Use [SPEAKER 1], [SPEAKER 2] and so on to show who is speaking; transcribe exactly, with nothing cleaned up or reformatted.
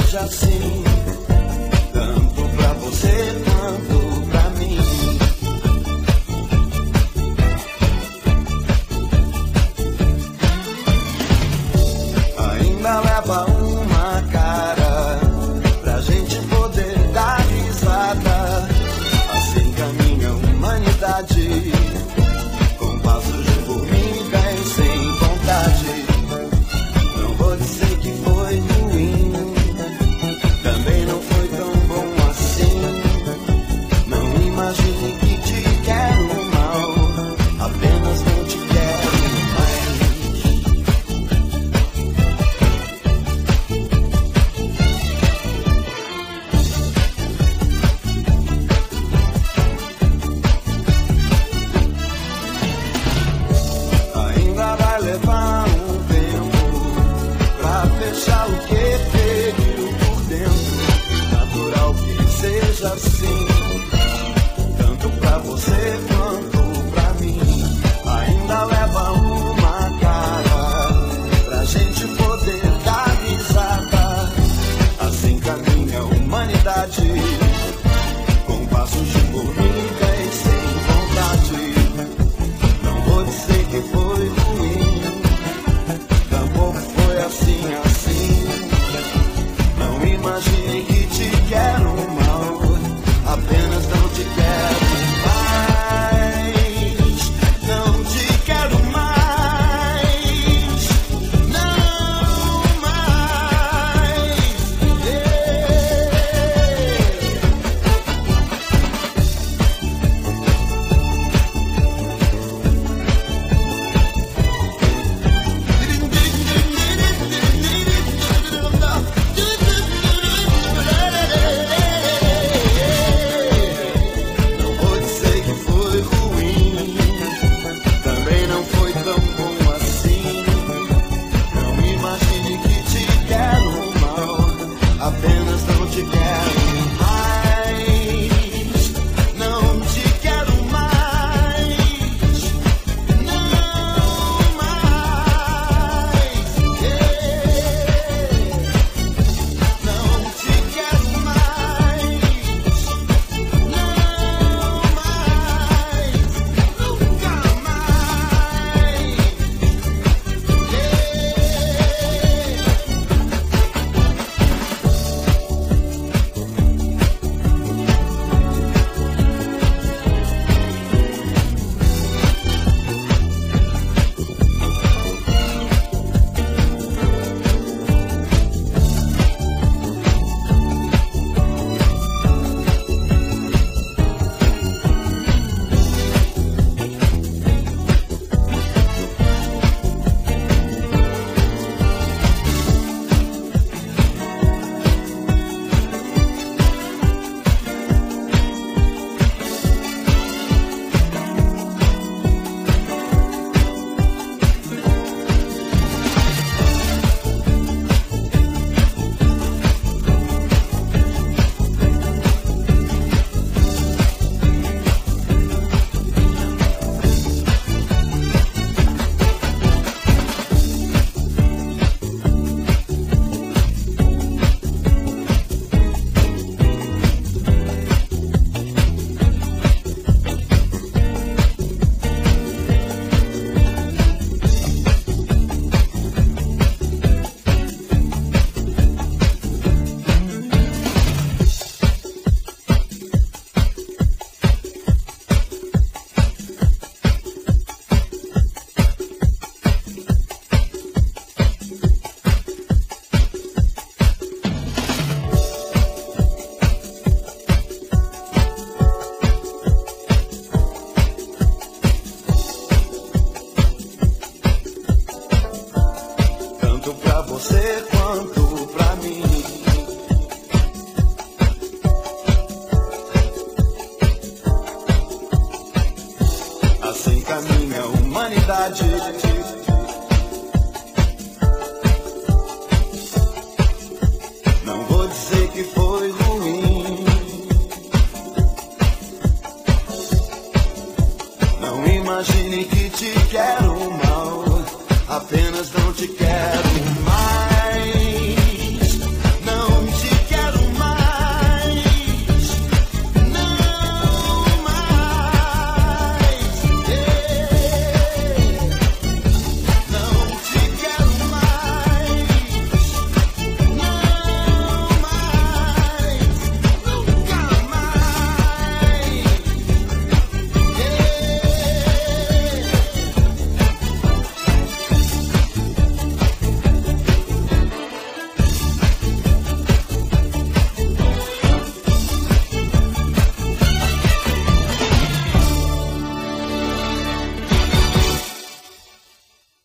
[SPEAKER 1] seja assim, tanto pra você quanto pra mim. Ainda leva uma cara pra gente poder dar risada. Assim caminha a humanidade, com passos de formiga e sem vontade. Não vou dizer que foi ruim, também não foi tão bom assim. Não imagine que te quero mal, apenas não te quero mais. Ainda vai levar um tempo pra fechar o que feriu por dentro. Natural que seja assim, tanto pra você quanto pra mim. Ainda leva uma cara pra gente poder dar risada. Assim caminha a humanidade, com passos de formiga e sem vontade. Não vou dizer que foi ruim, tampouco foi assim, assim. Não imagine que te quero mal, apenas não te quero mais. Não te quero mais, não mais. Yeah. Não vou dizer que foi ruim, também não foi tão bom assim. Não imagine que te quero mal, apenas não te quero mais. Não te quero mais, não mais. Yeah. Não te quero mais, não mais, nunca mais. Tanto pra você quanto pra mim. Assim caminha a humanidade.